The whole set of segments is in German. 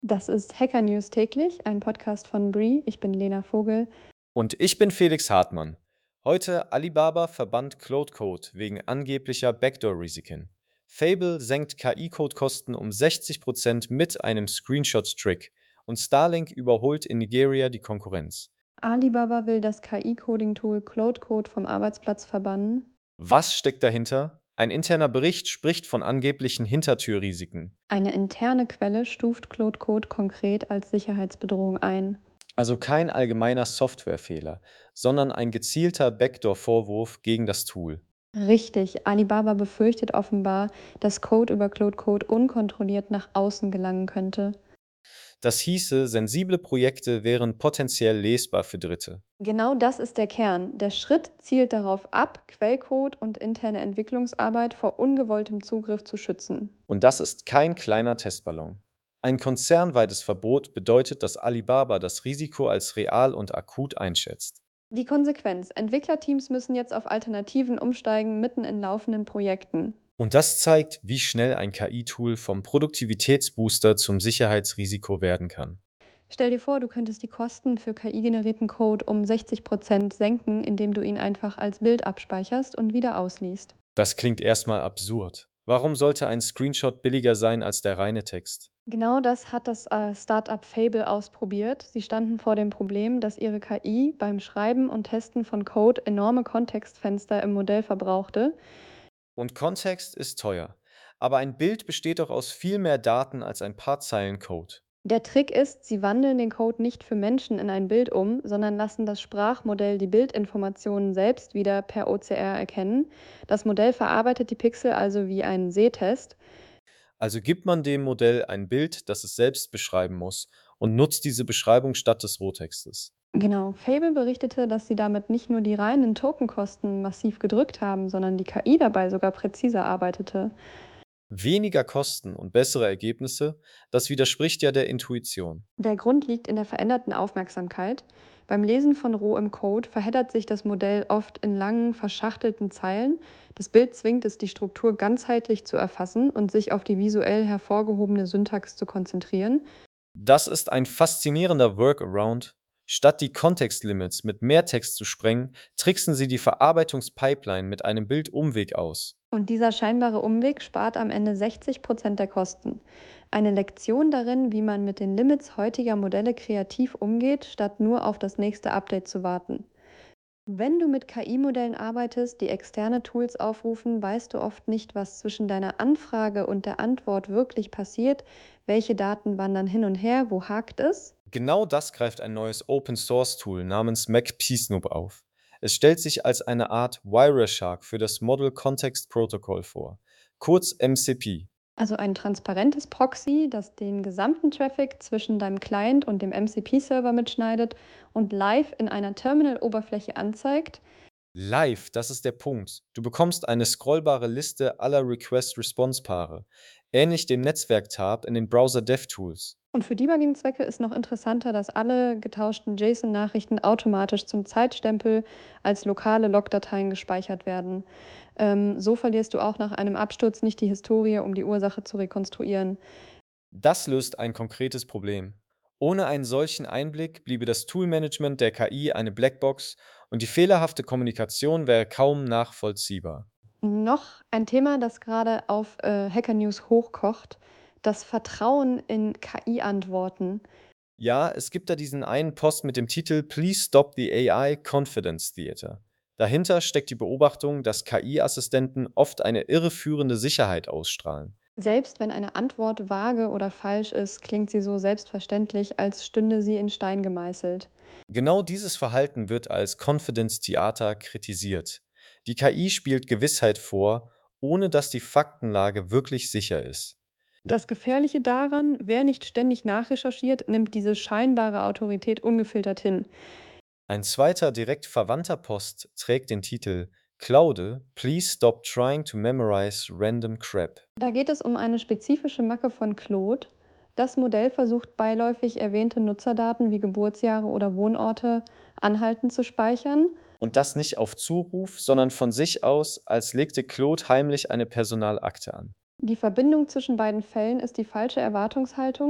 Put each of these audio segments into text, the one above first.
Das ist Hacker News täglich, ein Podcast von Bree. Ich bin Lena Vogel. Und ich bin Felix Hartmann. Heute Alibaba verbannt Claude Code wegen angeblicher Backdoor-Risiken. Fable senkt KI-Code-Kosten um 60% mit einem Screenshot-Trick. Und Starlink überholt in Nigeria die Konkurrenz. Alibaba will das KI-Coding-Tool Claude Code vom Arbeitsplatz verbannen. Was steckt dahinter? Ein interner Bericht spricht von angeblichen Hintertürrisiken. Eine interne Quelle stuft Claude Code konkret als Sicherheitsbedrohung ein. Also kein allgemeiner Softwarefehler, sondern ein gezielter Backdoor-Vorwurf gegen das Tool. Richtig, Alibaba befürchtet offenbar, dass Code über Claude Code unkontrolliert nach außen gelangen könnte. Das hieße, sensible Projekte wären potenziell lesbar für Dritte. Genau das ist der Kern. Der Schritt zielt darauf ab, Quellcode und interne Entwicklungsarbeit vor ungewolltem Zugriff zu schützen. Und das ist kein kleiner Testballon. Ein konzernweites Verbot bedeutet, dass Alibaba das Risiko als real und akut einschätzt. Die Konsequenz: Entwicklerteams müssen jetzt auf Alternativen umsteigen, mitten in laufenden Projekten. Und das zeigt, wie schnell ein KI-Tool vom Produktivitätsbooster zum Sicherheitsrisiko werden kann. Stell dir vor, du könntest die Kosten für KI-generierten Code um 60% senken, indem du ihn einfach als Bild abspeicherst und wieder ausliest. Das klingt erstmal absurd. Warum sollte ein Screenshot billiger sein als der reine Text? Genau das hat das Startup Fable ausprobiert. Sie standen vor dem Problem, dass ihre KI beim Schreiben und Testen von Code enorme Kontextfenster im Modell verbrauchte. Und Kontext ist teuer. Aber ein Bild besteht doch aus viel mehr Daten als ein paar Zeilen Code. Der Trick ist, sie wandeln den Code nicht für Menschen in ein Bild um, sondern lassen das Sprachmodell die Bildinformationen selbst wieder per OCR erkennen. Das Modell verarbeitet die Pixel also wie einen Sehtest. Also gibt man dem Modell ein Bild, das es selbst beschreiben muss, und nutzt diese Beschreibung statt des Rohtextes. Genau, Fable berichtete, dass sie damit nicht nur die reinen Tokenkosten massiv gedrückt haben, sondern die KI dabei sogar präziser arbeitete. Weniger Kosten und bessere Ergebnisse, das widerspricht ja der Intuition. Der Grund liegt in der veränderten Aufmerksamkeit. Beim Lesen von rohem Code verheddert sich das Modell oft in langen, verschachtelten Zeilen. Das Bild zwingt es, die Struktur ganzheitlich zu erfassen und sich auf die visuell hervorgehobene Syntax zu konzentrieren. Das ist ein faszinierender Workaround. Statt die Kontextlimits mit mehr Text zu sprengen, tricksen sie die Verarbeitungspipeline mit einem Bildumweg aus. Und dieser scheinbare Umweg spart am Ende 60% der Kosten. Eine Lektion darin, wie man mit den Limits heutiger Modelle kreativ umgeht, statt nur auf das nächste Update zu warten. Wenn du mit KI-Modellen arbeitest, die externe Tools aufrufen, weißt du oft nicht, was zwischen deiner Anfrage und der Antwort wirklich passiert, welche Daten wandern hin und her, wo hakt es. Genau das greift ein neues Open-Source-Tool namens MacPsnoop auf. Es stellt sich als eine Art Wireshark für das Model Context Protocol vor, kurz MCP. Also ein transparentes Proxy, das den gesamten Traffic zwischen deinem Client und dem MCP-Server mitschneidet und live in einer Terminal-Oberfläche anzeigt. Live, das ist der Punkt. Du bekommst eine scrollbare Liste aller Request-Response-Paare, ähnlich dem Netzwerk-Tab in den Browser-DevTools. Und für Debugging-Zwecke ist noch interessanter, dass alle getauschten JSON-Nachrichten automatisch zum Zeitstempel als lokale Logdateien gespeichert werden. So verlierst du auch nach einem Absturz nicht die Historie, um die Ursache zu rekonstruieren. Das löst ein konkretes Problem. Ohne einen solchen Einblick bliebe das Toolmanagement der KI eine Blackbox und die fehlerhafte Kommunikation wäre kaum nachvollziehbar. Noch ein Thema, das gerade auf Hacker News hochkocht: das Vertrauen in KI-Antworten. Ja, es gibt da diesen einen Post mit dem Titel Please Stop the AI Confidence Theater. Dahinter steckt die Beobachtung, dass KI-Assistenten oft eine irreführende Sicherheit ausstrahlen. Selbst wenn eine Antwort vage oder falsch ist, klingt sie so selbstverständlich, als stünde sie in Stein gemeißelt. Genau dieses Verhalten wird als Confidence Theater kritisiert. Die KI spielt Gewissheit vor, ohne dass die Faktenlage wirklich sicher ist. Das Gefährliche daran: wer nicht ständig nachrecherchiert, nimmt diese scheinbare Autorität ungefiltert hin. Ein zweiter direkt verwandter Post trägt den Titel Claude, please stop trying to memorize random crap. Da geht es um eine spezifische Macke von Claude. Das Modell versucht beiläufig erwähnte Nutzerdaten wie Geburtsjahre oder Wohnorte anhaltend zu speichern. Und das nicht auf Zuruf, sondern von sich aus, als legte Claude heimlich eine Personalakte an. Die Verbindung zwischen beiden Fällen ist die falsche Erwartungshaltung.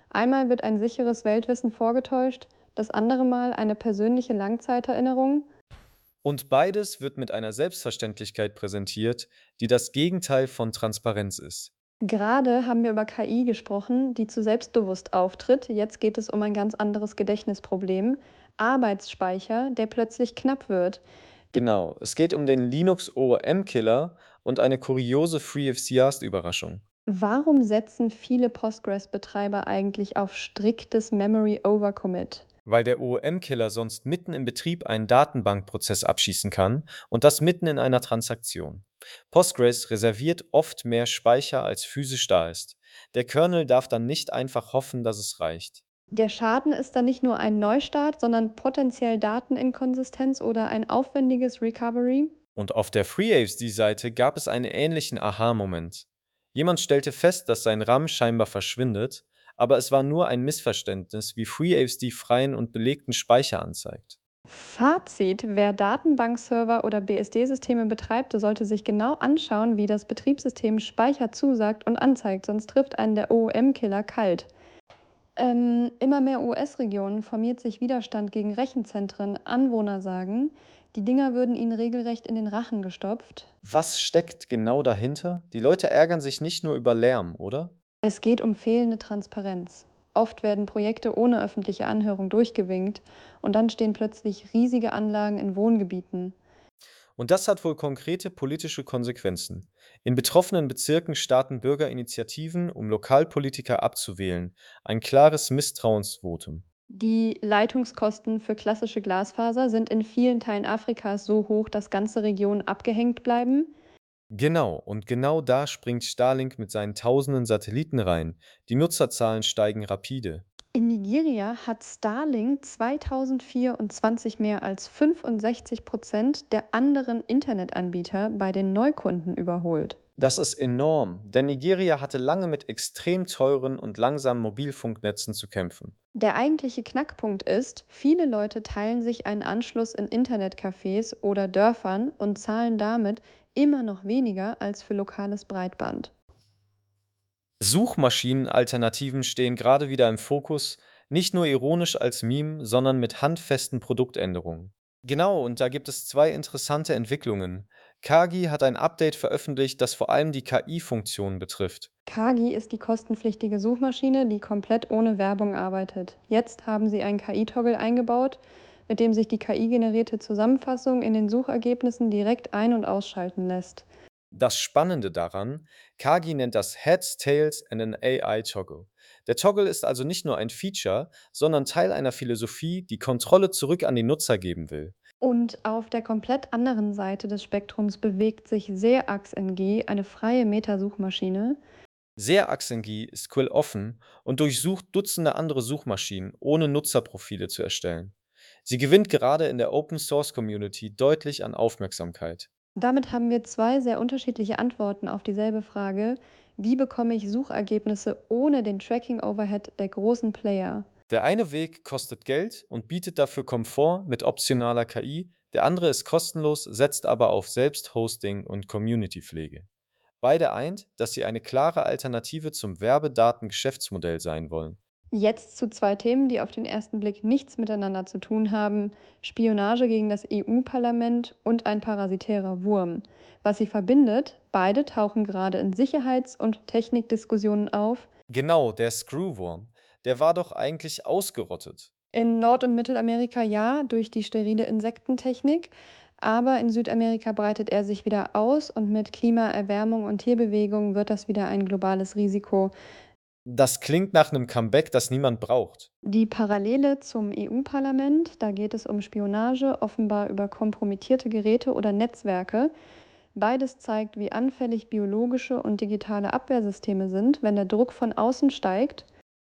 Einmal wird ein sicheres Weltwissen vorgetäuscht, das andere Mal eine persönliche Langzeiterinnerung. Und beides wird mit einer Selbstverständlichkeit präsentiert, die das Gegenteil von Transparenz ist. Gerade haben wir über KI gesprochen, die zu selbstbewusst auftritt. Jetzt geht es um ein ganz anderes Gedächtnisproblem. Arbeitsspeicher, der plötzlich knapp wird. Genau, es geht um den Linux ORM-Killer und eine kuriose FreeFCAST-Überraschung. Warum setzen viele Postgres-Betreiber eigentlich auf striktes Memory Overcommit? Weil der OOM-Killer sonst mitten im Betrieb einen Datenbankprozess abschießen kann und das mitten in einer Transaktion. Postgres reserviert oft mehr Speicher, als physisch da ist. Der Kernel darf dann nicht einfach hoffen, dass es reicht. Der Schaden ist dann nicht nur ein Neustart, sondern potenziell Dateninkonsistenz oder ein aufwendiges Recovery. Und auf der FreeBSD-Seite gab es einen ähnlichen Aha-Moment. Jemand stellte fest, dass sein RAM scheinbar verschwindet, aber es war nur ein Missverständnis, wie FreeBSD freien und belegten Speicher anzeigt. Fazit: Wer Datenbankserver oder BSD-Systeme betreibt, der sollte sich genau anschauen, wie das Betriebssystem Speicher zusagt und anzeigt, sonst trifft einen der OOM-Killer kalt. Immer mehr US-Regionen formiert sich Widerstand gegen Rechenzentren. Anwohner sagen, die Dinger würden ihnen regelrecht in den Rachen gestopft. Was steckt genau dahinter? Die Leute ärgern sich nicht nur über Lärm, oder? Es geht um fehlende Transparenz. Oft werden Projekte ohne öffentliche Anhörung durchgewinkt und dann stehen plötzlich riesige Anlagen in Wohngebieten. Und das hat wohl konkrete politische Konsequenzen. In betroffenen Bezirken starten Bürgerinitiativen, um Lokalpolitiker abzuwählen. Ein klares Misstrauensvotum. Die Leitungskosten für klassische Glasfaser sind in vielen Teilen Afrikas so hoch, dass ganze Regionen abgehängt bleiben. Genau, und genau da springt Starlink mit seinen tausenden Satelliten rein. Die Nutzerzahlen steigen rapide. In Nigeria hat Starlink 2024 mehr als 65% der anderen Internetanbieter bei den Neukunden überholt. Das ist enorm, denn Nigeria hatte lange mit extrem teuren und langsamen Mobilfunknetzen zu kämpfen. Der eigentliche Knackpunkt ist, viele Leute teilen sich einen Anschluss in Internetcafés oder Dörfern und zahlen damit immer noch weniger als für lokales Breitband. Suchmaschinenalternativen stehen gerade wieder im Fokus, nicht nur ironisch als Meme, sondern mit handfesten Produktänderungen. Genau, und da gibt es zwei interessante Entwicklungen. Kagi hat ein Update veröffentlicht, das vor allem die KI-Funktionen betrifft. Kagi ist die kostenpflichtige Suchmaschine, die komplett ohne Werbung arbeitet. Jetzt haben sie einen KI-Toggle eingebaut, mit dem sich die KI-generierte Zusammenfassung in den Suchergebnissen direkt ein- und ausschalten lässt. Das Spannende daran, Kagi nennt das Heads, Tails and an AI Toggle. Der Toggle ist also nicht nur ein Feature, sondern Teil einer Philosophie, die Kontrolle zurück an die Nutzer geben will. Und auf der komplett anderen Seite des Spektrums bewegt sich SearXNG, eine freie Metasuchmaschine. SearXNG ist quelloffen und durchsucht Dutzende andere Suchmaschinen, ohne Nutzerprofile zu erstellen. Sie gewinnt gerade in der Open Source Community deutlich an Aufmerksamkeit. Damit haben wir zwei sehr unterschiedliche Antworten auf dieselbe Frage: Wie bekomme ich Suchergebnisse ohne den Tracking-Overhead der großen Player? Der eine Weg kostet Geld und bietet dafür Komfort mit optionaler KI, der andere ist kostenlos, setzt aber auf Selbsthosting und Communitypflege. Beide eint, dass sie eine klare Alternative zum Werbedatengeschäftsmodell sein wollen. Jetzt zu zwei Themen, die auf den ersten Blick nichts miteinander zu tun haben: Spionage gegen das EU-Parlament und ein parasitärer Wurm. Was sie verbindet: Beide tauchen gerade in Sicherheits- und Technikdiskussionen auf. Genau, der Screwworm. Der war doch eigentlich ausgerottet. In Nord- und Mittelamerika ja, durch die sterile Insektentechnik, aber in Südamerika breitet er sich wieder aus und mit Klimaerwärmung und Tierbewegung wird das wieder ein globales Risiko. Das klingt nach einem Comeback, das niemand braucht. Die Parallele zum EU-Parlament, da geht es um Spionage, offenbar über kompromittierte Geräte oder Netzwerke. Beides zeigt, wie anfällig biologische und digitale Abwehrsysteme sind, wenn der Druck von außen steigt.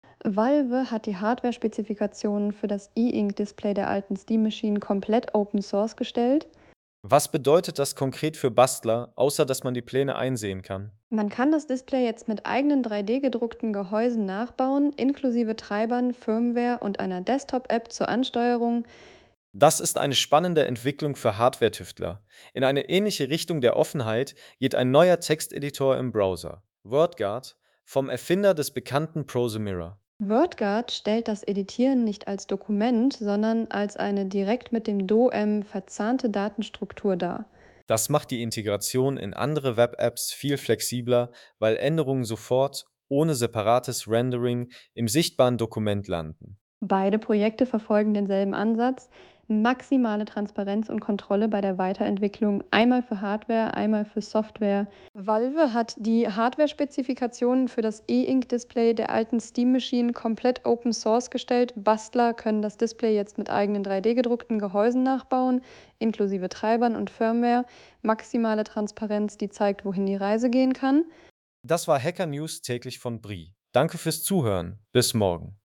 Valve hat die Hardware-Spezifikationen für das E-Ink-Display der alten Steam Machine komplett Open Source gestellt. Was bedeutet das konkret für Bastler, außer dass man die Pläne einsehen kann? Man kann das Display jetzt mit eigenen 3D-gedruckten Gehäusen nachbauen, inklusive Treibern, Firmware und einer Desktop-App zur Ansteuerung. Das ist eine spannende Entwicklung für Hardware-Tüftler. In eine ähnliche Richtung der Offenheit geht ein neuer Texteditor im Browser, WordGuard, vom Erfinder des bekannten Prosemira. WordGuard stellt das Editieren nicht als Dokument, sondern als eine direkt mit dem DOM verzahnte Datenstruktur dar. Das macht die Integration in andere Web-Apps viel flexibler, weil Änderungen sofort, ohne separates Rendering, im sichtbaren Dokument landen. Beide Projekte verfolgen denselben Ansatz: maximale Transparenz und Kontrolle bei der Weiterentwicklung, einmal für Hardware, einmal für Software. Valve hat die Hardware-Spezifikationen für das E-Ink-Display der alten Steam-Maschinen komplett Open Source gestellt. Bastler können das Display jetzt mit eigenen 3D-gedruckten Gehäusen nachbauen, inklusive Treibern und Firmware. Maximale Transparenz, die zeigt, wohin die Reise gehen kann. Das war Hacker News täglich von Brie. Danke fürs Zuhören. Bis morgen.